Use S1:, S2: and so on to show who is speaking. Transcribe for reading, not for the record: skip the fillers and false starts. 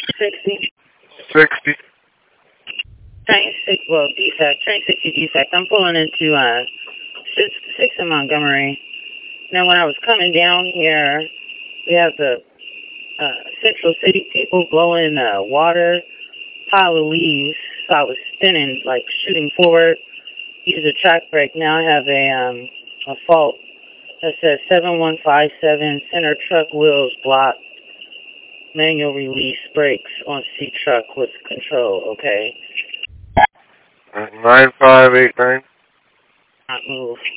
S1: 60.
S2: 60.
S1: Train 6, well, defect. Train 60 defect. I'm pulling into 6 in Montgomery. Now, when I was coming down here, we have the Central City people blowing water, pile of leaves. So I was spinning, like shooting forward. Use a track brake. Now I have a fault that says 7157 center truck wheels blocked. Manual release brakes on C truck with control. Okay.
S2: 9589.
S1: Not move.